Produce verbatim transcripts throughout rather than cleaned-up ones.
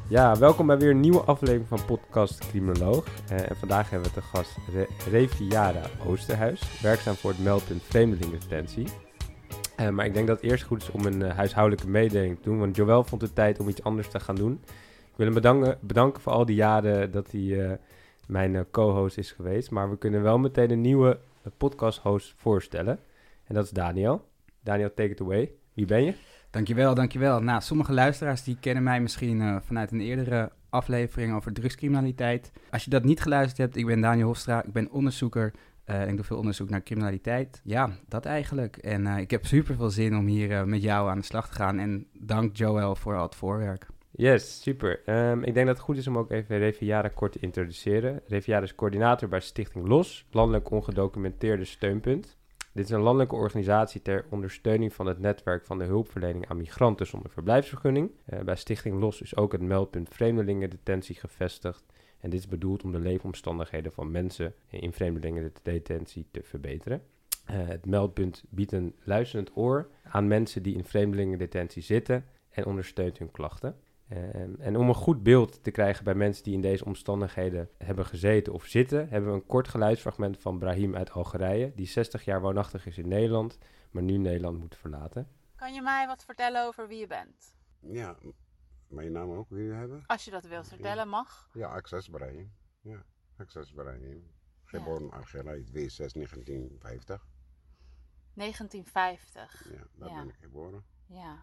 Ja, welkom bij weer een nieuwe aflevering van podcast Criminoloog. Uh, en vandaag hebben we te gast Re- Reviara Oosterhuis, werkzaam voor het meldpunt Vreemdelingendetentie. Uh, maar ik denk dat het eerst goed is om een uh, huishoudelijke mededeling te doen, want Joël vond het tijd om iets anders te gaan doen. Ik wil hem bedanken, bedanken voor al die jaren dat hij uh, mijn uh, co-host is geweest, maar we kunnen wel meteen een nieuwe uh, podcast-host voorstellen. En dat is Daniel. Daniel, take it away. Wie ben je? Dankjewel, dankjewel. Nou, sommige luisteraars die kennen mij misschien uh, vanuit een eerdere aflevering over drugscriminaliteit. Als je dat niet geluisterd hebt, ik ben Daniel Hofstra, ik ben onderzoeker. Uh, ik doe veel onderzoek naar criminaliteit. Ja, dat eigenlijk. En uh, ik heb super veel zin om hier uh, met jou aan de slag te gaan. En dank Joël voor al het voorwerk. Yes, super. Um, ik denk dat het goed is om ook even Reviara kort te introduceren. Reviara is coördinator bij Stichting LOS, Landelijk Ongedocumenteerde Steunpunt. Dit is een landelijke organisatie ter ondersteuning van het netwerk van de hulpverlening aan migranten zonder verblijfsvergunning. Uh, bij Stichting LOS is ook het meldpunt Vreemdelingendetentie gevestigd. En dit is bedoeld om de leefomstandigheden van mensen in vreemdelingendetentie te verbeteren. Uh, het meldpunt biedt een luisterend oor aan mensen die in vreemdelingendetentie zitten en ondersteunt hun klachten. Uh, en om een goed beeld te krijgen bij mensen die in deze omstandigheden hebben gezeten of zitten, hebben we een kort geluidsfragment van Brahim uit Algerije, die zestig jaar woonachtig is in Nederland, maar nu Nederland moet verlaten. Kan je mij wat vertellen over wie je bent? Ja, mijn naam ook wil je hebben? Als je dat wilt vertellen, mag. Ja, Access Brahim. Ja, Access Brahim. Geboren in Algerije, twee zes negentien vijftig. negentien vijftig. Ja, daar ja. ben ik geboren. Ja.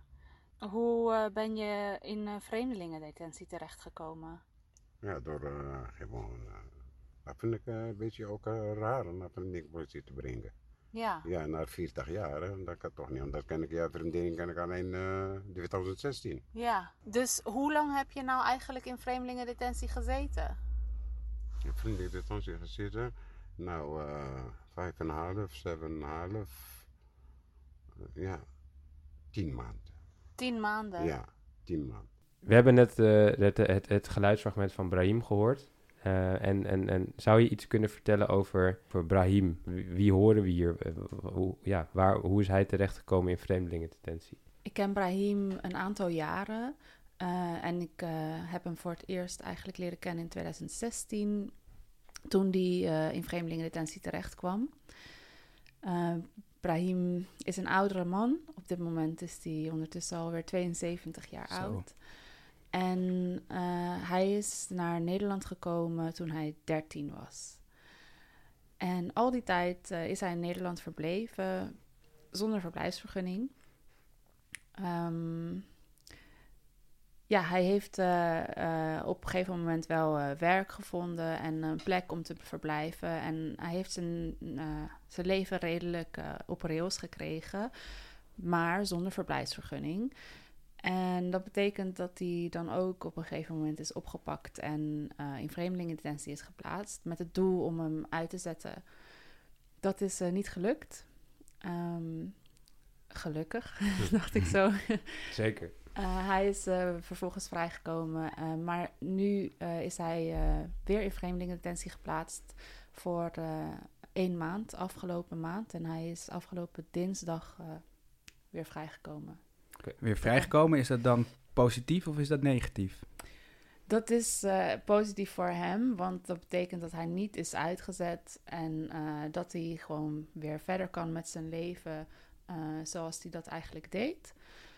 Hoe uh, ben je in uh, vreemdelingendetentie terechtgekomen? Ja, door uh, gewoon... Uh, dat vind ik uh, een beetje ook uh, raar om naar politie te brengen. Ja. Ja, na veertig jaar, hè, dat kan toch niet. Omdat ken ik, ja, vriendin ken ik alleen uh, twintig zestien. Ja, dus hoe lang heb je nou eigenlijk in vreemdelingendetentie gezeten? In vreemdelingendetentie gezeten? Nou, uh, vijf en een half, zeven en een half... Uh, ja, tien maanden. Tien maanden? Ja, tien maanden. We hebben net uh, het, het, het geluidsfragment van Brahim gehoord. Uh, en, en, en zou je iets kunnen vertellen over, over Brahim? Wie, wie horen we hier? Uh, hoe, ja, waar, hoe is hij terechtgekomen in vreemdelingendetentie? Ik ken Brahim een aantal jaren. Uh, en ik uh, heb hem voor het eerst eigenlijk leren kennen in twintig zestien... toen hij uh, in vreemdelingendetentie terecht kwam. Uh, Brahim is een oudere man. Op dit moment is hij ondertussen alweer tweeënzeventig jaar Zo. oud. En uh, hij is naar Nederland gekomen toen hij dertien was. En al die tijd uh, is hij in Nederland verbleven zonder verblijfsvergunning. Um, ja, hij heeft uh, uh, op een gegeven moment wel uh, werk gevonden en een plek om te verblijven. En hij heeft zijn, uh, zijn leven redelijk uh, op rails gekregen, maar zonder verblijfsvergunning. En dat betekent dat hij dan ook op een gegeven moment is opgepakt en uh, in vreemdelingendetentie is geplaatst met het doel om hem uit te zetten. Dat is uh, niet gelukt. Um, gelukkig, dacht ik zo. Zeker. Uh, hij is uh, vervolgens vrijgekomen, uh, maar nu uh, is hij uh, weer in vreemdelingendetentie geplaatst voor uh, één maand, afgelopen maand. En hij is afgelopen dinsdag uh, weer vrijgekomen. Okay. Weer vrijgekomen, is dat dan positief of is dat negatief? Dat is uh, positief voor hem, want dat betekent dat hij niet is uitgezet en uh, dat hij gewoon weer verder kan met zijn leven uh, zoals hij dat eigenlijk deed.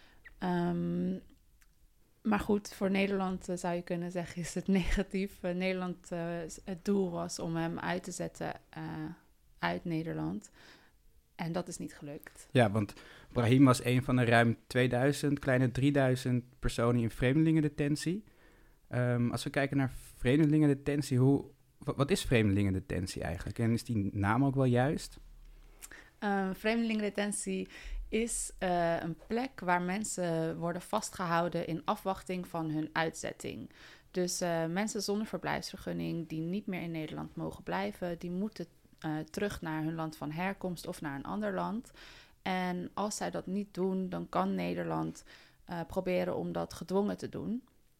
Um, maar goed, voor Nederland uh, zou je kunnen zeggen is het negatief. Uh, Nederland, uh, het doel was om hem uit te zetten uh, uit Nederland. En dat is niet gelukt. Ja, want Brahim was een van de ruim tweeduizend, kleine drieduizend personen in vreemdelingendetentie. Um, als we kijken naar vreemdelingendetentie, hoe, wat, wat is vreemdelingendetentie eigenlijk? En is die naam ook wel juist? Uh, vreemdelingendetentie is uh, een plek waar mensen worden vastgehouden in afwachting van hun uitzetting. Dus uh, mensen zonder verblijfsvergunning die niet meer in Nederland mogen blijven, die moeten uh, terug naar hun land van herkomst of naar een ander land. En als zij dat niet doen, dan kan Nederland uh, proberen om dat gedwongen te doen.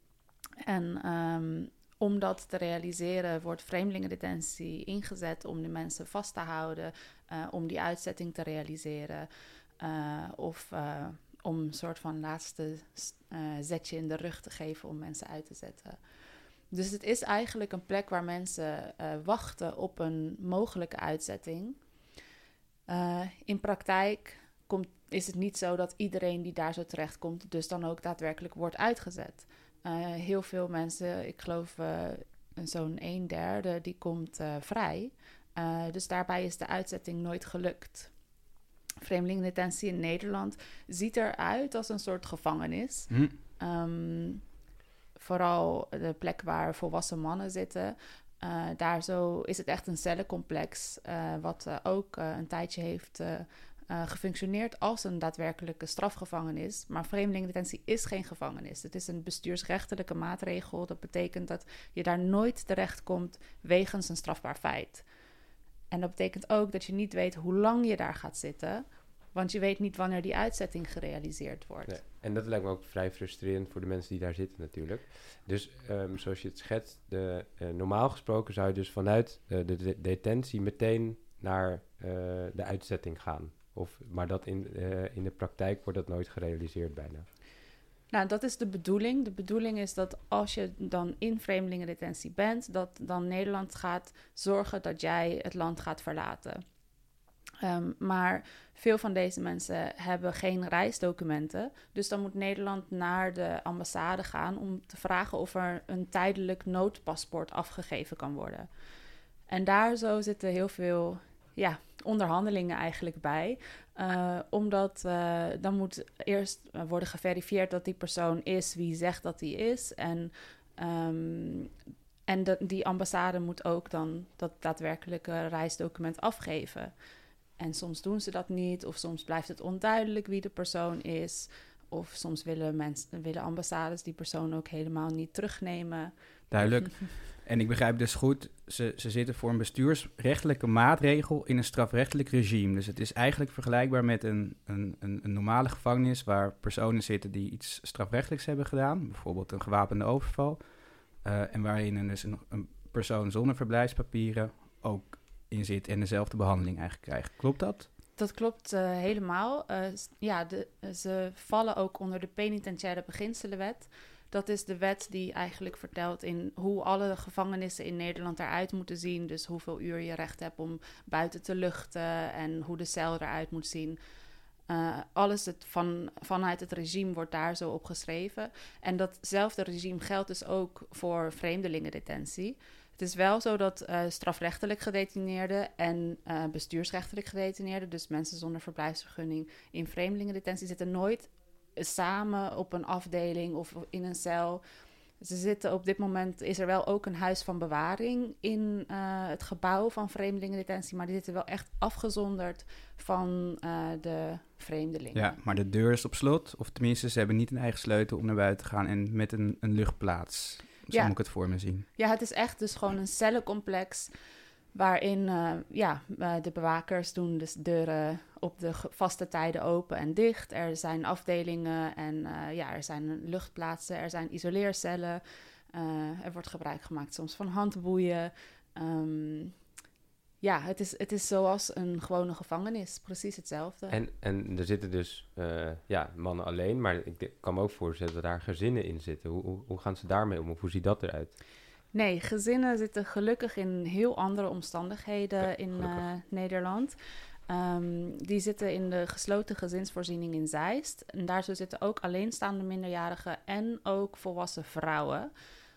En um, om dat te realiseren wordt vreemdelingendetentie ingezet om de mensen vast te houden, uh, om die uitzetting te realiseren uh, of uh, om een soort van laatste uh, zetje in de rug te geven om mensen uit te zetten. Dus het is eigenlijk een plek waar mensen uh, wachten op een mogelijke uitzetting. Uh, in praktijk komt, is het niet zo dat iedereen die daar zo terecht komt, dus dan ook daadwerkelijk wordt uitgezet. Uh, heel veel mensen, ik geloof uh, zo'n een derde, die komt uh, vrij. Uh, dus daarbij is de uitzetting nooit gelukt. Vreemdelingendetentie in Nederland ziet eruit als een soort gevangenis. Hm. Um, vooral de plek waar volwassen mannen zitten. Uh, daar zo is het echt een cellencomplex, uh, wat uh, ook uh, een tijdje heeft uh, uh, gefunctioneerd als een daadwerkelijke strafgevangenis. Maar vreemdelingendetentie is geen gevangenis. Het is een bestuursrechtelijke maatregel. Dat betekent dat je daar nooit terechtkomt wegens een strafbaar feit. En dat betekent ook dat je niet weet hoe lang je daar gaat zitten, want je weet niet wanneer die uitzetting gerealiseerd wordt. Nee, en dat lijkt me ook vrij frustrerend voor de mensen die daar zitten natuurlijk. Dus um, zoals je het schetst, de, uh, normaal gesproken zou je dus vanuit uh, de, de detentie meteen naar uh, de uitzetting gaan. Of, maar dat in, uh, in de praktijk wordt dat nooit gerealiseerd bijna. Nou, dat is de bedoeling. De bedoeling is dat als je dan in vreemdelingendetentie bent, dat dan Nederland gaat zorgen dat jij het land gaat verlaten. Um, maar veel van deze mensen hebben geen reisdocumenten. Dus dan moet Nederland naar de ambassade gaan om te vragen of er een tijdelijk noodpaspoort afgegeven kan worden. En daar zo zitten heel veel ja, onderhandelingen eigenlijk bij. Uh, omdat uh, dan moet eerst worden geverifieerd dat die persoon is wie zegt dat hij is. En, um, en de, die ambassade moet ook dan dat daadwerkelijke reisdocument afgeven. En soms doen ze dat niet, of soms blijft het onduidelijk wie de persoon is. Of soms willen, mensen, willen ambassades die persoon ook helemaal niet terugnemen. Duidelijk. En ik begrijp dus goed, ze, ze zitten voor een bestuursrechtelijke maatregel in een strafrechtelijk regime. Dus het is eigenlijk vergelijkbaar met een, een, een, een normale gevangenis waar personen zitten die iets strafrechtelijks hebben gedaan. Bijvoorbeeld een gewapende overval. Uh, en waarin een, dus een, een persoon zonder verblijfspapieren ook in zit en dezelfde behandeling eigenlijk krijgt. Klopt dat? Dat klopt uh, helemaal. Uh, ja, de, ze vallen ook onder de penitentiaire beginselenwet. Dat is de wet die eigenlijk vertelt in hoe alle gevangenissen in Nederland eruit moeten zien. Dus hoeveel uur je recht hebt om buiten te luchten en hoe de cel eruit moet zien. Uh, alles het van, vanuit het regime wordt daar zo op geschreven. En datzelfde regime geldt dus ook voor vreemdelingendetentie. Het is wel zo dat uh, strafrechtelijk gedetineerden en uh, bestuursrechtelijk gedetineerden, dus mensen zonder verblijfsvergunning in vreemdelingendetentie, zitten nooit samen op een afdeling of in een cel. Ze zitten op dit moment, is er wel ook een huis van bewaring in uh, het gebouw van vreemdelingendetentie, maar die zitten wel echt afgezonderd van uh, de vreemdelingen. Ja, maar de deur is op slot, of tenminste ze hebben niet een eigen sleutel om naar buiten te gaan en met een, een luchtplaats. Zo ja. moet ik het voor me zien. Ja, het is echt dus gewoon een cellencomplex waarin uh, ja, uh, de bewakers doen dus deuren op de vaste tijden open en dicht. Er zijn afdelingen en uh, ja, er zijn luchtplaatsen, er zijn isoleercellen. Uh, er wordt gebruik gemaakt soms van handboeien. Um, ja, het is, het is zoals een gewone gevangenis, precies hetzelfde. En, en er zitten dus uh, ja, mannen alleen, maar ik kan me ook voorstellen dat daar gezinnen in zitten. Hoe, hoe, hoe gaan ze daarmee om of hoe ziet dat eruit? Nee, gezinnen zitten gelukkig in heel andere omstandigheden ja, in uh, Nederland. Um, die zitten in de gesloten gezinsvoorziening in Zeist. En daar zo zitten ook alleenstaande minderjarigen en ook volwassen vrouwen.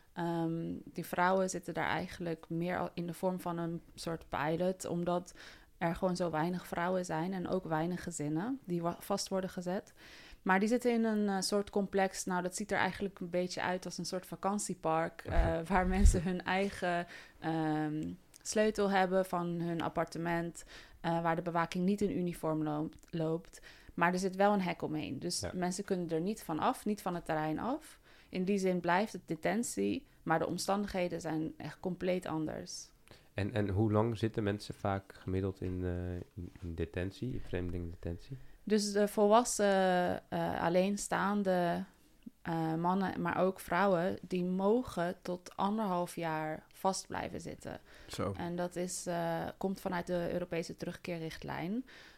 Um, die vrouwen zitten daar eigenlijk meer in de vorm van een soort pilot, omdat er gewoon zo weinig vrouwen zijn en ook weinig gezinnen die wa- vast worden gezet. Maar die zitten in een uh, soort complex, nou dat ziet er eigenlijk een beetje uit als een soort vakantiepark, uh, waar mensen hun eigen um, sleutel hebben van hun appartement, uh, waar de bewaking niet in uniform loopt, loopt. Maar er zit wel een hek omheen, dus ja. mensen kunnen er niet van af, niet van het terrein af. In die zin blijft het detentie, maar de omstandigheden zijn echt compleet anders. En, en hoe lang zitten mensen vaak gemiddeld in, uh, in, in detentie, in vreemdelingendetentie? Dus de volwassen, uh, alleenstaande uh, mannen, maar ook vrouwen, die mogen tot anderhalf jaar vast blijven zitten. Zo. En dat is, uh, komt vanuit de Europese terugkeerrichtlijn.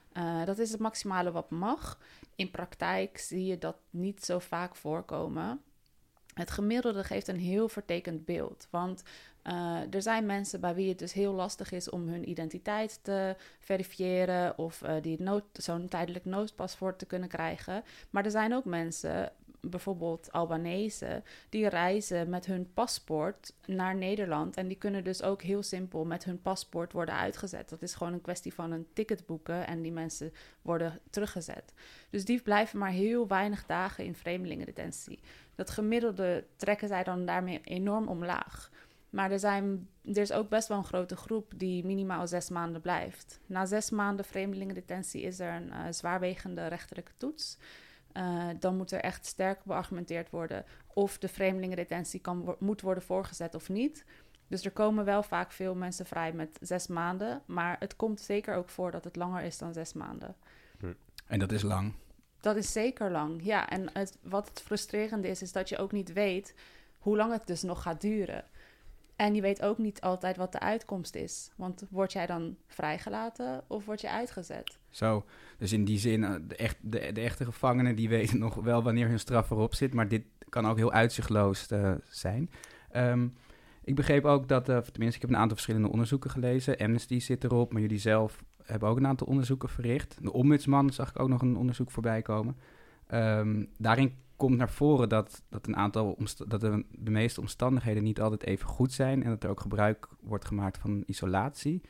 Uh, dat is het maximale wat mag. In praktijk zie je dat niet zo vaak voorkomen. Het gemiddelde geeft een heel vertekend beeld. Want uh, er zijn mensen bij wie het dus heel lastig is om hun identiteit te verifiëren of uh, die nood, zo'n tijdelijk noodpaspoort te kunnen krijgen. Maar er zijn ook mensen, bijvoorbeeld Albanese, die reizen met hun paspoort naar Nederland. En die kunnen dus ook heel simpel met hun paspoort worden uitgezet. Dat is gewoon een kwestie van een ticket boeken en die mensen worden teruggezet. Dus die blijven maar heel weinig dagen in vreemdelingendetentie. Dat gemiddelde trekken zij dan daarmee enorm omlaag. Maar er, zijn, er is ook best wel een grote groep die minimaal zes maanden blijft. Na zes maanden vreemdelingendetentie is er een uh, zwaarwegende rechterlijke toets. Uh, dan moet er echt sterk beargumenteerd worden of de vreemdelingendetentie kan, wo- moet worden voorgezet of niet. Dus er komen wel vaak veel mensen vrij met zes maanden. Maar het komt zeker ook voor dat het langer is dan zes maanden. Hm. En dat is lang. Dat is zeker lang, ja. En het, wat het frustrerende is, is dat je ook niet weet hoe lang het dus nog gaat duren. En je weet ook niet altijd wat de uitkomst is. Want word jij dan vrijgelaten of word je uitgezet? Zo, dus in die zin, de, echt, de, de echte gevangenen die weten nog wel wanneer hun straf erop zit. Maar dit kan ook heel uitzichtloos uh, zijn. Um, ik begreep ook dat, uh, tenminste ik heb een aantal verschillende onderzoeken gelezen. Amnesty zit erop, maar jullie zelf hebben ook een aantal onderzoeken verricht. De Ombudsman zag ik ook nog een onderzoek voorbij komen. Um, daarin komt naar voren dat, dat, een aantal omst- dat de, de meeste omstandigheden niet altijd even goed zijn. En dat er ook gebruik wordt gemaakt van isolatie.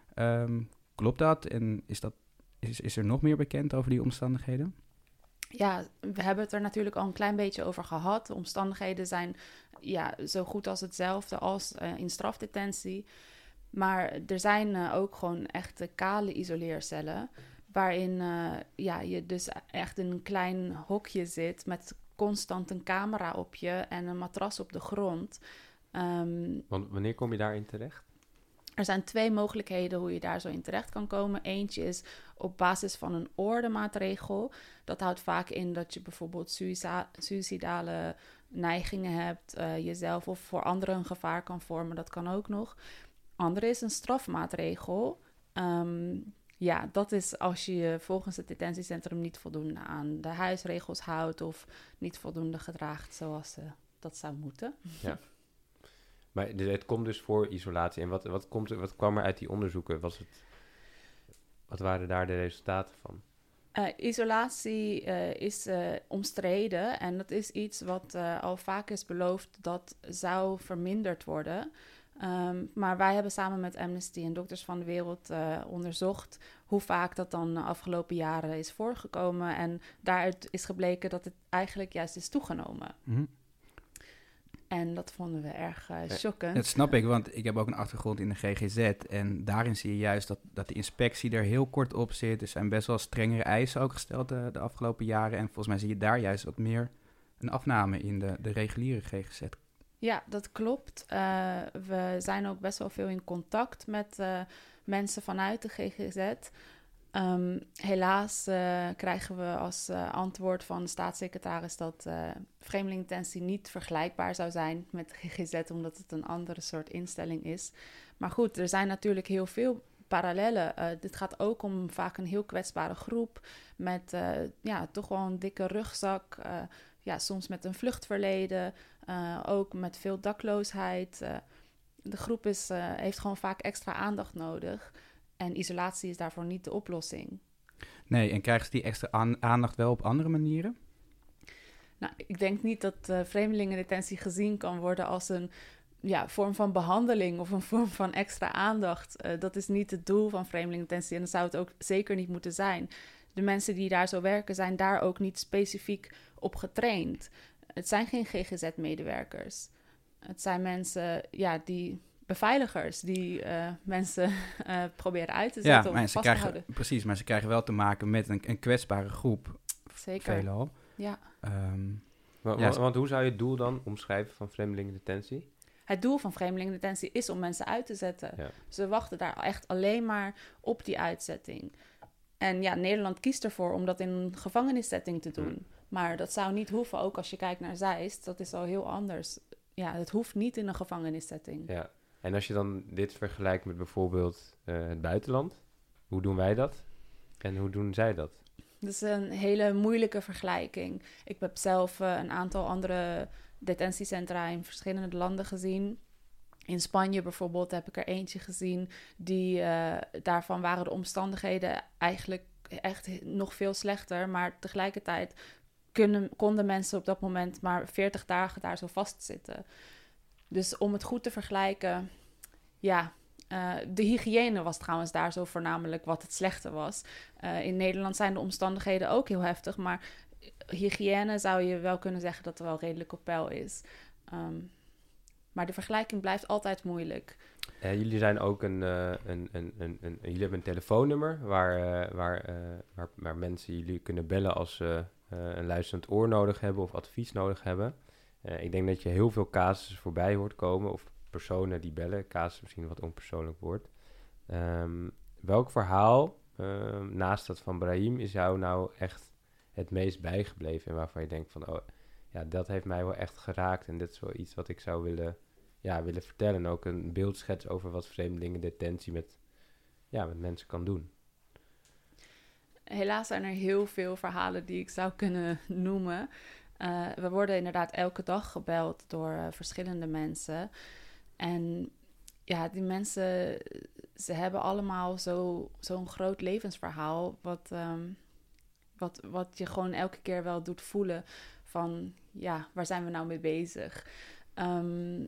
Um, klopt dat? En is, dat, is, is er nog meer bekend over die omstandigheden? Ja, we hebben het er natuurlijk al een klein beetje over gehad. De omstandigheden zijn ja, zo goed als hetzelfde als uh, in strafdetentie. Maar er zijn uh, ook gewoon echte kale isoleercellen, waarin uh, ja, je dus echt in een klein hokje zit met constant een camera op je en een matras op de grond. Um, Want wanneer kom je daarin terecht? Er zijn twee mogelijkheden hoe je daar zo in terecht kan komen. Eentje is op basis van een ordemaatregel. Dat houdt vaak in dat je bijvoorbeeld suïca- suïcidale neigingen hebt, uh, jezelf of voor anderen een gevaar kan vormen. Dat kan ook nog. Andere is een strafmaatregel. Um, ja, dat is als je je volgens het detentiecentrum niet voldoende aan de huisregels houdt of niet voldoende gedraagt zoals uh, dat zou moeten. Ja. Maar het komt dus voor isolatie. En wat, wat, komt, wat kwam er uit die onderzoeken? Was het, wat waren daar de resultaten van? Uh, isolatie uh, is uh, omstreden en dat is iets wat uh, al vaak is beloofd dat zou verminderd worden. Um, maar wij hebben samen met Amnesty en Dokters van de Wereld uh, onderzocht hoe vaak dat dan de afgelopen jaren is voorgekomen. En daaruit is gebleken dat het eigenlijk juist is toegenomen. Mm-hmm. En dat vonden we erg uh, shockend. Dat snap ik, want ik heb ook een achtergrond in de G G Z. En daarin zie je juist dat, dat de inspectie er heel kort op zit. Er zijn best wel strengere eisen ook gesteld de, de afgelopen jaren. En volgens mij zie je daar juist wat meer een afname in de, de reguliere G G Z. Ja, dat klopt. Uh, we zijn ook best wel veel in contact met uh, mensen vanuit de G G Z. Um, helaas uh, krijgen we als uh, antwoord van de staatssecretaris dat uh, vreemdelingendetentie niet vergelijkbaar zou zijn met G G Z, omdat het een andere soort instelling is. Maar goed, er zijn natuurlijk heel veel parallellen. Uh, dit gaat ook om vaak een heel kwetsbare groep met uh, ja, toch wel een dikke rugzak. Uh, ja, soms met een vluchtverleden, uh, ook met veel dakloosheid. Uh, de groep is, uh, heeft gewoon vaak extra aandacht nodig. En isolatie is daarvoor niet de oplossing. Nee, en krijgen ze die extra aan- aandacht wel op andere manieren? Nou, ik denk niet dat uh, vreemdelingendetentie gezien kan worden als een ja, vorm van behandeling of een vorm van extra aandacht. Uh, dat is niet het doel van vreemdelingendetentie en dat zou het ook zeker niet moeten zijn. De mensen die daar zo werken zijn daar ook niet specifiek op getraind. Het zijn geen G G Z-medewerkers. Het zijn mensen ja, die... beveiligers die uh, mensen uh, proberen uit te zetten ja, of vast krijgen, te houden. Precies, maar ze krijgen wel te maken met een, een kwetsbare groep. Zeker. Veelal. Ja. Um, want, ja, want hoe zou je het doel dan omschrijven van vreemdelingendetentie? Het doel van vreemdelingendetentie is om mensen uit te zetten. Ja. Ze wachten daar echt alleen maar op die uitzetting. En ja, Nederland kiest ervoor om dat in een gevangenissetting te doen. Hmm. Maar dat zou niet hoeven, ook als je kijkt naar Zeist. Dat is al heel anders. Ja, het hoeft niet in een gevangenissetting. Ja. En als je dan dit vergelijkt met bijvoorbeeld uh, het buitenland, hoe doen wij dat? En hoe doen zij dat? Dat is een hele moeilijke vergelijking. Ik heb zelf uh, een aantal andere detentiecentra in verschillende landen gezien. In Spanje bijvoorbeeld heb ik er eentje gezien. Die, uh, daarvan waren de omstandigheden eigenlijk echt nog veel slechter. Maar tegelijkertijd kunnen, konden mensen op dat moment maar veertig dagen daar zo vastzitten. Dus om het goed te vergelijken, ja... Uh, de hygiëne was trouwens daar zo voornamelijk wat het slechte was. Uh, in Nederland zijn de omstandigheden ook heel heftig, maar hygiëne zou je wel kunnen zeggen dat er wel redelijk op peil is. Um, maar de vergelijking blijft altijd moeilijk. Uh, jullie zijn ook een, uh, een, een, een, een, jullie hebben een telefoonnummer waar, uh, waar, uh, waar, waar mensen jullie kunnen bellen als ze uh, een luisterend oor nodig hebben of advies nodig hebben. Uh, ik denk dat je heel veel casussen voorbij hoort komen of personen die bellen. Casus misschien een wat onpersoonlijk woord. Um, welk verhaal, uh, naast dat van Brahim, is jou nou echt het meest bijgebleven en waarvan je denkt van, oh, ja, dat heeft mij wel echt geraakt en dit is wel iets wat ik zou willen, ja, willen vertellen. En ook een beeldschets over wat vreemdelingendetentie met, ja, met mensen kan doen. Helaas zijn er heel veel verhalen die ik zou kunnen noemen. Uh, we worden inderdaad elke dag gebeld door uh, verschillende mensen. En ja, die mensen, ze hebben allemaal zo, zo'n groot levensverhaal, wat, um, wat, wat je gewoon elke keer wel doet voelen van, ja, waar zijn we nou mee bezig? Um,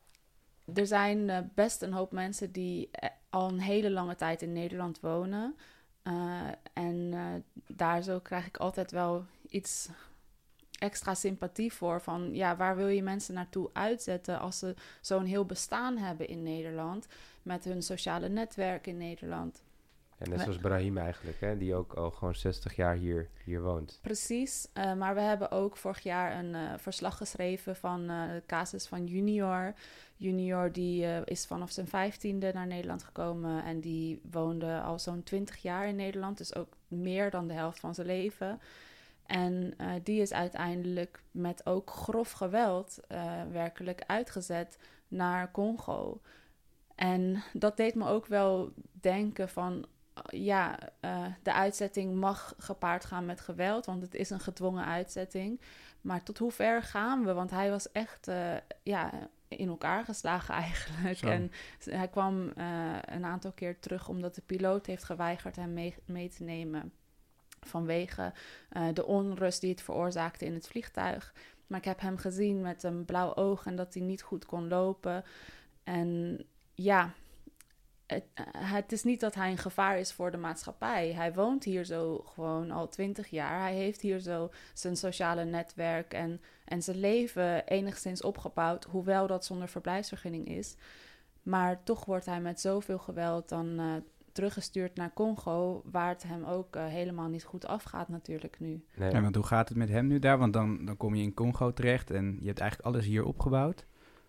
er zijn uh, best een hoop mensen die al een hele lange tijd in Nederland wonen. Uh, en uh, daar zo krijg ik altijd wel iets extra sympathie voor. Van ja, waar wil je mensen naartoe uitzetten als ze zo'n heel bestaan hebben in Nederland, met hun sociale netwerk in Nederland. En net zoals Brahim eigenlijk, hè, die ook al gewoon zestig jaar hier, hier woont. Precies, uh, maar we hebben ook vorig jaar een uh, verslag geschreven van uh, de casus van Junior. Junior die uh, is vanaf zijn vijftiende naar Nederland gekomen en die woonde al zo'n twintig jaar in Nederland, dus ook meer dan de helft van zijn leven. En uh, die is uiteindelijk met ook grof geweld uh, werkelijk uitgezet naar Congo. En dat deed me ook wel denken van, ja, uh, de uitzetting mag gepaard gaan met geweld, want het is een gedwongen uitzetting. Maar tot hoe ver gaan we? Want hij was echt uh, ja, in elkaar geslagen eigenlijk. Zo. En hij kwam uh, een aantal keer terug omdat de piloot heeft geweigerd hem mee, mee te nemen vanwege uh, de onrust die het veroorzaakte in het vliegtuig. Maar ik heb hem gezien met een blauw oog en dat hij niet goed kon lopen. En ja, het, het is niet dat hij een gevaar is voor de maatschappij. Hij woont hier zo gewoon al twintig jaar. Hij heeft hier zo zijn sociale netwerk en, en zijn leven enigszins opgebouwd, hoewel dat zonder verblijfsvergunning is. Maar toch wordt hij met zoveel geweld dan uh, teruggestuurd naar Congo, waar het hem ook uh, helemaal niet goed afgaat natuurlijk nu. Nee. Ja, want hoe gaat het met hem nu daar? Want dan, dan kom je in Congo terecht en je hebt eigenlijk alles hier opgebouwd.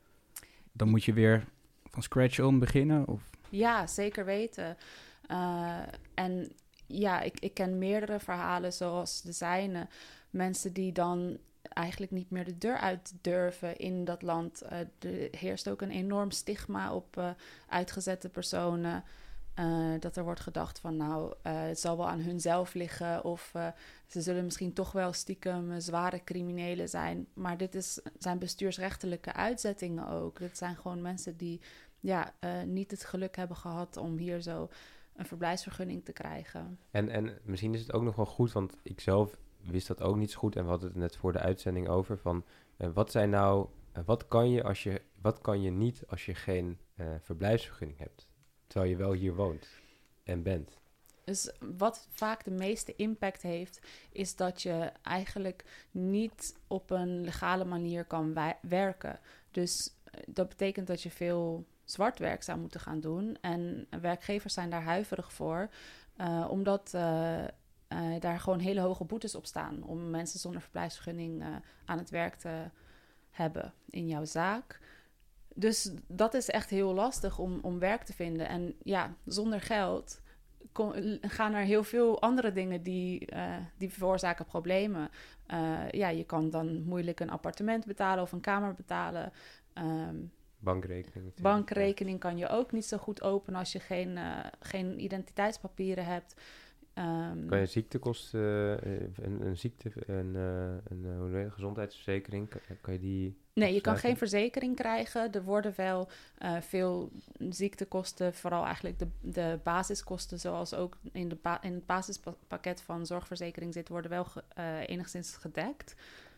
Dan moet je weer van scratch on beginnen? Of? Ja, zeker weten. Uh, en ja, ik, ik ken meerdere verhalen zoals de zijne. Mensen die dan eigenlijk niet meer de deur uit durven in dat land. Uh, er heerst ook een enorm stigma op uh, uitgezette personen. Uh, dat er wordt gedacht van nou, uh, het zal wel aan hunzelf liggen of uh, ze zullen misschien toch wel stiekem uh, zware criminelen zijn. Maar dit is, zijn bestuursrechtelijke uitzettingen ook. Dit zijn gewoon mensen die ja, uh, niet het geluk hebben gehad om hier zo een verblijfsvergunning te krijgen. En, en misschien is het ook nog wel goed, want ik zelf wist dat ook niet zo goed en we hadden het net voor de uitzending over van uh, wat zijn nou, uh, wat kan je als je, wat kan je niet als je geen uh, verblijfsvergunning hebt? Terwijl je wel hier woont en bent. Dus wat vaak de meeste impact heeft, is dat je eigenlijk niet op een legale manier kan wij- werken. Dus dat betekent dat je veel zwart werk zou moeten gaan doen. En werkgevers zijn daar huiverig voor, uh, omdat uh, uh, daar gewoon hele hoge boetes op staan om mensen zonder verblijfsvergunning uh, aan het werk te hebben in jouw zaak. Dus dat is echt heel lastig om, om werk te vinden. En ja, zonder geld kon, gaan er heel veel andere dingen die, uh, die veroorzaken problemen. Uh, ja, je kan dan moeilijk een appartement betalen of een kamer betalen. Um, Bankrekening. Bankrekening kan je ook niet zo goed openen als je geen, uh, geen identiteitspapieren hebt. Um, kan je ziektekosten, uh, een, een ziekte, een, uh, een, uh, hoe noem je, gezondheidsverzekering, kan, kan je die... Nee, je kan geen verzekering krijgen. Er worden wel uh, veel ziektekosten, vooral eigenlijk de, de basiskosten, zoals ook in, de ba- in het basispakket van zorgverzekering zit, worden wel ge- uh, enigszins gedekt.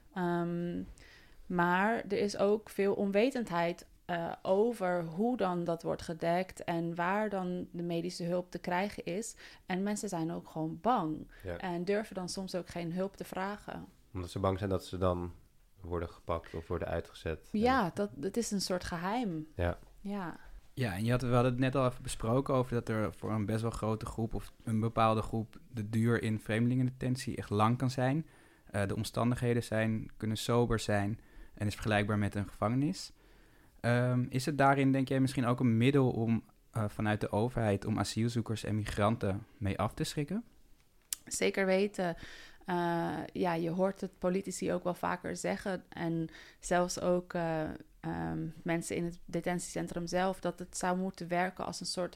Um, maar er is ook veel onwetendheid uh, over hoe dan dat wordt gedekt en waar dan de medische hulp te krijgen is. En mensen zijn ook gewoon bang Ja. en durven dan soms ook geen hulp te vragen. Omdat ze bang zijn dat ze dan worden gepakt of worden uitgezet. Ja, en... dat, dat is een soort geheim. Ja. Ja. Ja, en je had, we hadden het net al even besproken over dat er voor een best wel grote groep of een bepaalde groep de duur in vreemdelingendetentie echt lang kan zijn. Uh, de omstandigheden zijn, kunnen sober zijn en is vergelijkbaar met een gevangenis. Um, is het daarin, denk jij, misschien ook een middel om uh, vanuit de overheid om asielzoekers en migranten mee af te schrikken? Zeker weten. Uh, ja, je hoort het politici ook wel vaker zeggen en zelfs ook uh, um, mensen in het detentiecentrum zelf, dat het zou moeten werken als een soort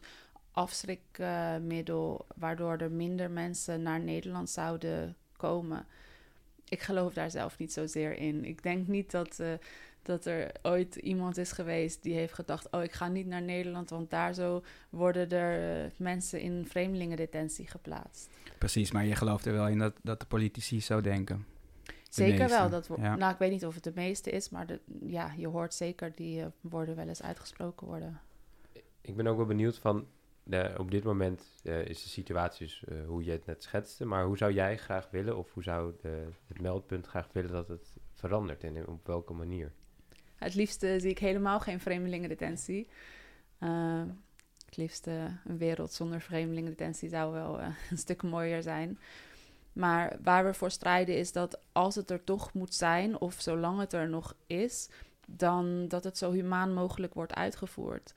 afschrikmiddel, uh, waardoor er minder mensen naar Nederland zouden komen. Ik geloof daar zelf niet zozeer in. Ik denk niet dat, uh, dat er ooit iemand is geweest die heeft gedacht, oh, ik ga niet naar Nederland, want daar zo worden er uh, mensen in vreemdelingendetentie geplaatst. Precies, maar je gelooft er wel in dat, dat de politici zo denken? Zeker wel. Dat wo- ja. Nou, ik weet niet of het de meeste is, maar de, ja, je hoort zeker die uh, woorden wel eens uitgesproken worden. Ik ben ook wel benieuwd van, uh, op dit moment uh, is de situatie dus uh, hoe je het net schetste, maar hoe zou jij graag willen, of hoe zou de, het meldpunt graag willen dat het verandert en op welke manier? Het liefste zie ik helemaal geen vreemdelingendetentie. Uh, het liefste een wereld zonder vreemdelingendetentie zou wel uh, een stuk mooier zijn. Maar waar we voor strijden is dat als het er toch moet zijn, of zolang het er nog is, dan dat het zo humaan mogelijk wordt uitgevoerd.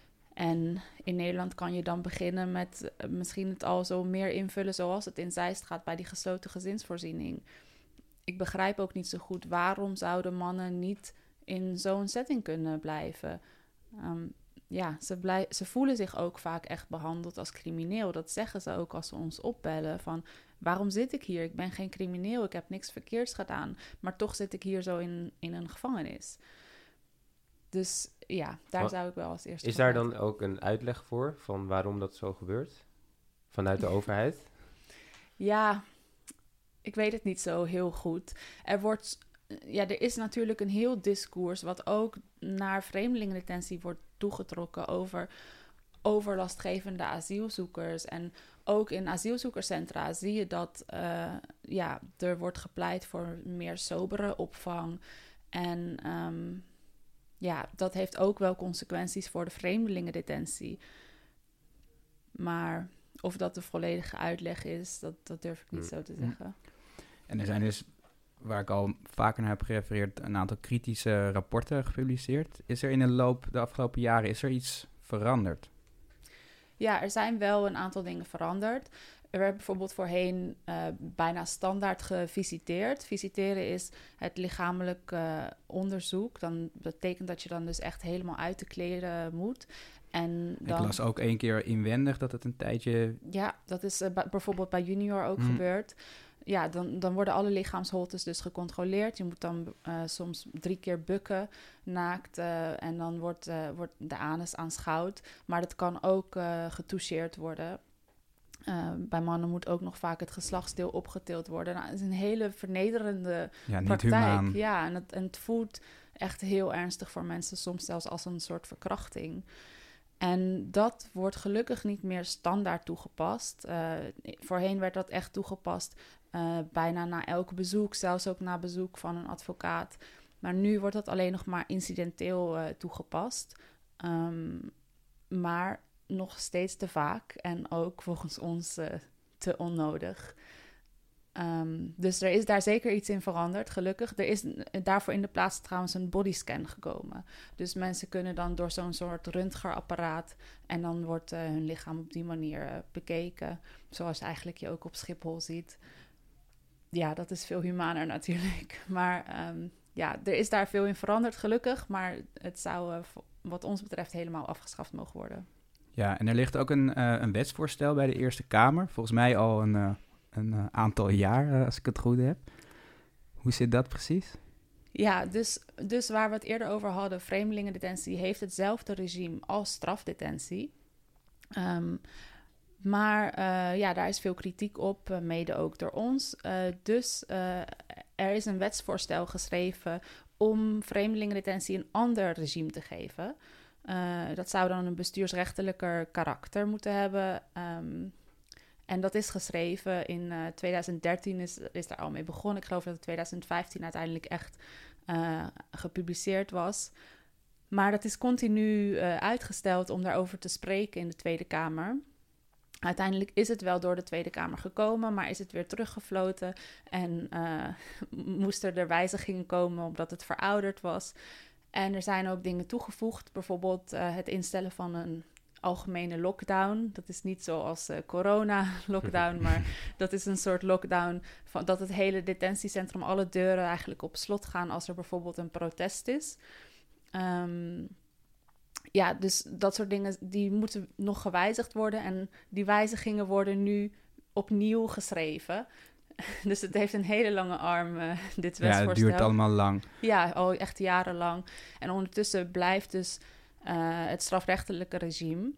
En in Nederland kan je dan beginnen met uh, misschien het al zo meer invullen zoals het in Zeist gaat bij die gesloten gezinsvoorziening. Ik begrijp ook niet zo goed waarom zouden mannen niet in zo'n setting kunnen blijven. Um, ja, ze, blij- ze voelen zich ook vaak echt behandeld als crimineel. Dat zeggen ze ook als ze ons opbellen van, waarom zit ik hier? Ik ben geen crimineel, ik heb niks verkeerds gedaan. Maar toch zit ik hier zo in, in een gevangenis. Dus ja, daar Wat, zou ik wel als eerste... Is daar dan ook een uitleg voor van waarom dat zo gebeurt? Vanuit de overheid? Ja, ik weet het niet zo heel goed. Er wordt... Ja, er is natuurlijk een heel discours wat ook naar vreemdelingendetentie wordt toegetrokken over overlastgevende asielzoekers. En ook in asielzoekerscentra zie je dat uh, ja, er wordt gepleit voor meer sobere opvang. En um, ja, dat heeft ook wel consequenties voor de vreemdelingendetentie. Maar of dat de volledige uitleg is, dat, dat durf ik niet mm. zo te zeggen. En er zijn dus, waar ik al vaker naar heb gerefereerd, een aantal kritische rapporten gepubliceerd. Is er in de loop de afgelopen jaren, is er iets veranderd? Ja, er zijn wel een aantal dingen veranderd. Er werd bijvoorbeeld voorheen uh, bijna standaard gevisiteerd. Visiteren is het lichamelijk uh, onderzoek. Dan betekent dat je dan dus echt helemaal uit de kleren moet. En dan, ik las ook één keer inwendig dat het een tijdje... Ja, dat is uh, b- bijvoorbeeld bij junior ook hmm. gebeurd. Ja, dan, dan worden alle lichaamsholtes dus gecontroleerd. Je moet dan uh, soms drie keer bukken, naakt. Uh, en dan wordt, uh, wordt de anus aanschouwd. Maar dat kan ook uh, getoucheerd worden. Uh, bij mannen moet ook nog vaak het geslachtsdeel opgetild worden. Nou, het is een hele vernederende ja, niet praktijk. Humaan. Ja, en het, en het voelt echt heel ernstig voor mensen. Soms zelfs als een soort verkrachting. En dat wordt gelukkig niet meer standaard toegepast. Uh, voorheen werd dat echt toegepast uh, bijna na elk bezoek. Zelfs ook na bezoek van een advocaat. Maar nu wordt dat alleen nog maar incidenteel uh, toegepast. Um, maar nog steeds te vaak en ook volgens ons uh, te onnodig. Um, dus er is daar zeker iets in veranderd, gelukkig. Er is daarvoor in de plaats trouwens een bodyscan gekomen. Dus mensen kunnen dan door zo'n soort röntgenapparaat en dan wordt uh, hun lichaam op die manier uh, bekeken. Zoals eigenlijk je ook op Schiphol ziet. Ja, dat is veel humaner natuurlijk. Maar um, ja, er is daar veel in veranderd, gelukkig. Maar het zou uh, wat ons betreft helemaal afgeschaft mogen worden. Ja, en er ligt ook een, uh, een wetsvoorstel bij de Eerste Kamer. Volgens mij al een, uh, een uh, aantal jaar, uh, als ik het goed heb. Hoe zit dat precies? Ja, dus, dus waar we het eerder over hadden, vreemdelingendetentie heeft hetzelfde regime als strafdetentie. Um, maar uh, ja, daar is veel kritiek op, uh, mede ook door ons. Uh, dus uh, er is een wetsvoorstel geschreven om vreemdelingendetentie een ander regime te geven. Uh, dat zou dan een bestuursrechtelijker karakter moeten hebben. Um, en dat is geschreven in uh, twintig dertien, is, is daar al mee begonnen. Ik geloof dat het twintig vijftien uiteindelijk echt uh, gepubliceerd was. Maar dat is continu uh, uitgesteld om daarover te spreken in de Tweede Kamer. Uiteindelijk is het wel door de Tweede Kamer gekomen, maar is het weer teruggefloten. En uh, moesten er wijzigingen komen omdat het verouderd was. En er zijn ook dingen toegevoegd, bijvoorbeeld uh, het instellen van een algemene lockdown. Dat is niet zoals uh, corona-lockdown, maar dat is een soort lockdown van dat het hele detentiecentrum, alle deuren eigenlijk op slot gaan als er bijvoorbeeld een protest is. Um, ja, dus dat soort dingen, die moeten nog gewijzigd worden en die wijzigingen worden nu opnieuw geschreven. Dus het heeft een hele lange arm, uh, dit wetsvoorstel. Ja, het duurt allemaal lang. Ja, al echt jarenlang. En ondertussen blijft dus uh, het strafrechtelijke regime.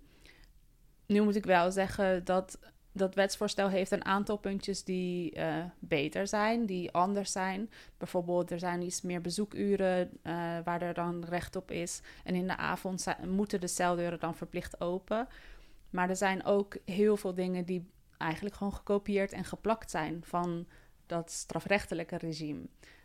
Nu moet ik wel zeggen dat dat wetsvoorstel heeft een aantal puntjes die uh, beter zijn, die anders zijn. Bijvoorbeeld, er zijn iets meer bezoekuren uh, waar er dan recht op is. En in de avond zijn, moeten de celdeuren dan verplicht open. Maar er zijn ook heel veel dingen die eigenlijk gewoon gekopieerd en geplakt zijn van dat strafrechtelijke regime.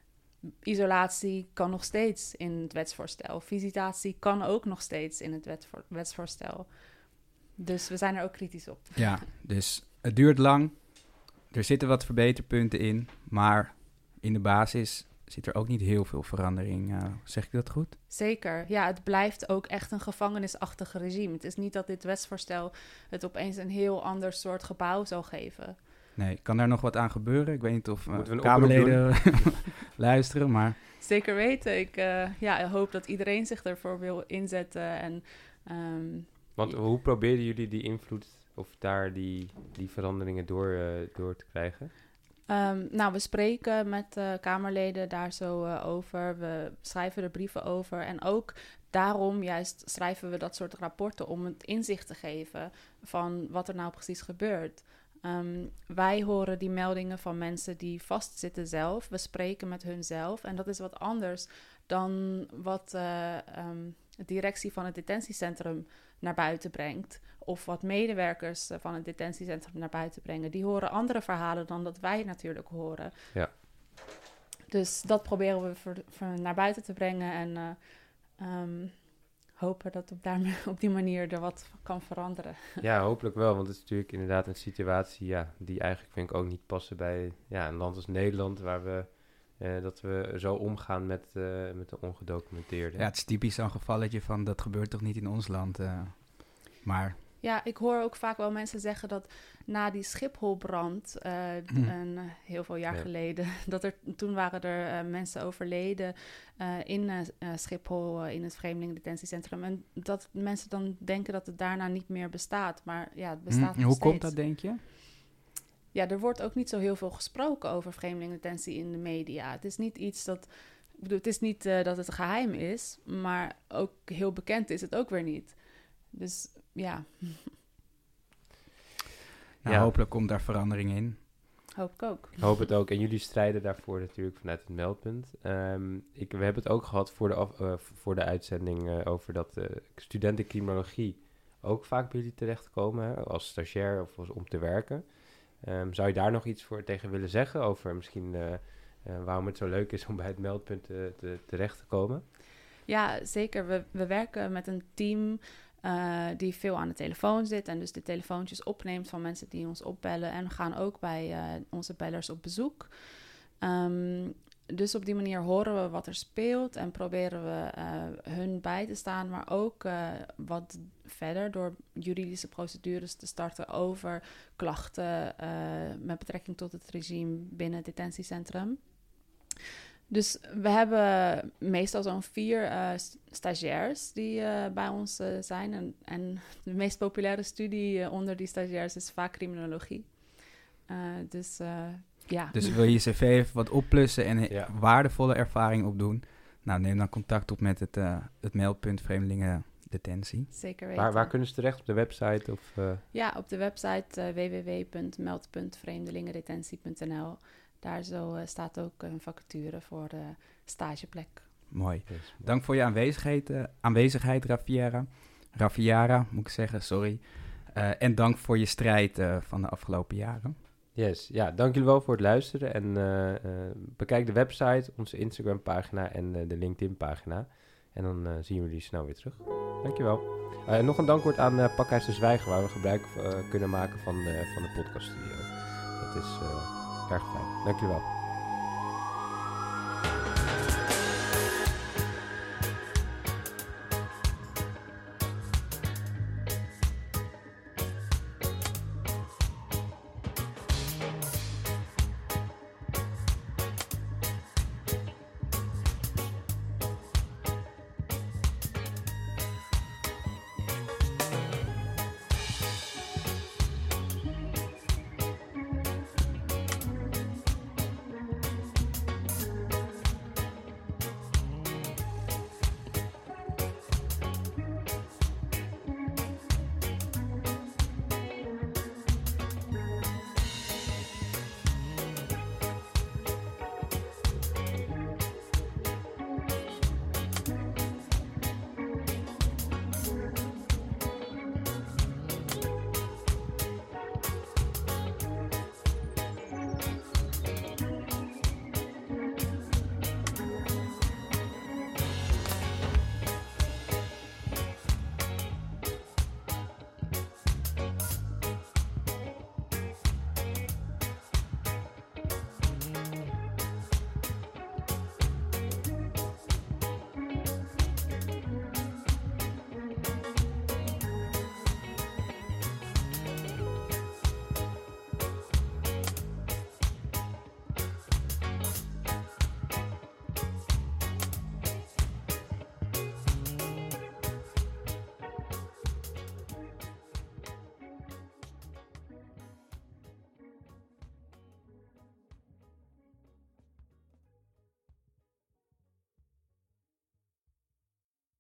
Isolatie kan nog steeds in het wetsvoorstel. Visitatie kan ook nog steeds in het wetvoor- wetsvoorstel. Dus we zijn er ook kritisch op. Ja, dus het duurt lang. Er zitten wat verbeterpunten in. Maar in de basis zit er ook niet heel veel verandering. Uh, zeg ik dat goed? Zeker. Ja, het blijft ook echt een gevangenisachtig regime. Het is niet dat dit wetsvoorstel het opeens een heel ander soort gebouw zal geven. Nee, kan daar nog wat aan gebeuren? Ik weet niet of uh, we Kamerleden luisteren, maar... Zeker weten. Ik uh, ja, hoop dat iedereen zich ervoor wil inzetten. En, um, Want hoe probeerden jullie die invloed of daar die, die veranderingen door, uh, door te krijgen? Um, nou, we spreken met uh, Kamerleden daar zo uh, over. We schrijven er brieven over. En ook daarom juist schrijven we dat soort rapporten om het inzicht te geven van wat er nou precies gebeurt. Um, wij horen die meldingen van mensen die vastzitten zelf. We spreken met hun zelf. En dat is wat anders dan wat uh, um, de directie van het detentiecentrum naar buiten brengt. Of wat medewerkers van het detentiecentrum naar buiten brengen. Die horen andere verhalen dan dat wij natuurlijk horen. Ja. Dus dat proberen we voor, voor naar buiten te brengen. En uh, um, hopen dat op, daar, op die manier er wat kan veranderen. Ja, hopelijk wel. Want het is natuurlijk inderdaad een situatie ja, die eigenlijk vind ik ook niet passen bij ja, een land als Nederland. Waar we, uh, dat we zo omgaan met, uh, met de ongedocumenteerden. Ja, het is typisch zo'n gevalletje van dat gebeurt toch niet in ons land. Uh, maar... Ja, ik hoor ook vaak wel mensen zeggen dat na die Schipholbrand, uh, mm. een, heel veel jaar ja. geleden, dat er toen waren er uh, mensen overleden uh, in uh, Schiphol, uh, in het vreemdelingendetentiecentrum. En dat mensen dan denken dat het daarna niet meer bestaat. Maar ja, het bestaat mm, nog hoe steeds. Hoe komt dat, denk je? Ja, er wordt ook niet zo heel veel gesproken over vreemdelingendetentie in de media. Het is niet iets dat... Ik bedoel, het is niet uh, dat het geheim is, maar ook heel bekend is het ook weer niet. Dus ja... Nou, ja. Hopelijk komt daar verandering in. Hoop ik ook. Hoop het ook. En jullie strijden daarvoor natuurlijk vanuit het meldpunt. Um, ik, we hebben het ook gehad voor de, af, uh, voor de uitzending uh, over dat uh, studenten criminologie ook vaak bij jullie terechtkomen, hè, als stagiair of als, om te werken. Um, zou je daar nog iets voor tegen willen zeggen over misschien uh, uh, waarom het zo leuk is om bij het meldpunt te, te, terecht te komen? Ja, zeker. We, we werken met een team... Uh, die veel aan de telefoon zit en dus de telefoontjes opneemt van mensen die ons opbellen. En we gaan ook bij uh, onze bellers op bezoek. Um, dus op die manier horen we wat er speelt en proberen we uh, hun bij te staan. Maar ook uh, wat verder door juridische procedures te starten over klachten uh, met betrekking tot het regime binnen het detentiecentrum. Dus we hebben meestal zo'n vier uh, stagiairs die uh, bij ons uh, zijn. En, en de meest populaire studie uh, onder die stagiairs is vaak criminologie. Uh, dus uh, ja. Dus wil je je cv even wat opplussen en Ja. waardevolle ervaring opdoen? Nou, neem dan contact op met het, uh, het meldpunt Vreemdelingendetentie. Zeker weten. Waar, waar kunnen ze terecht? Op de website? Of, uh... Ja, op de website uh, w w w punt meld punt vreemdelingendetentie punt n l. Daar zo uh, staat ook een vacature voor de stageplek. Mooi. Yes. Dank voor je aanwezigheid, uh, aanwezigheid Rafiara. Rafiara, moet ik zeggen, sorry. Uh, en dank voor je strijd uh, van de afgelopen jaren. Yes, ja, dank jullie wel voor het luisteren. En uh, uh, bekijk de website, onze Instagram-pagina en uh, de LinkedIn-pagina. En dan uh, zien we jullie snel weer terug. Dankjewel. Uh, nog een dankwoord aan uh, Pakhuis de Zwijger, waar we gebruik uh, kunnen maken van de, van de podcaststudio. Dat is uh, erg fijn. Dankjewel.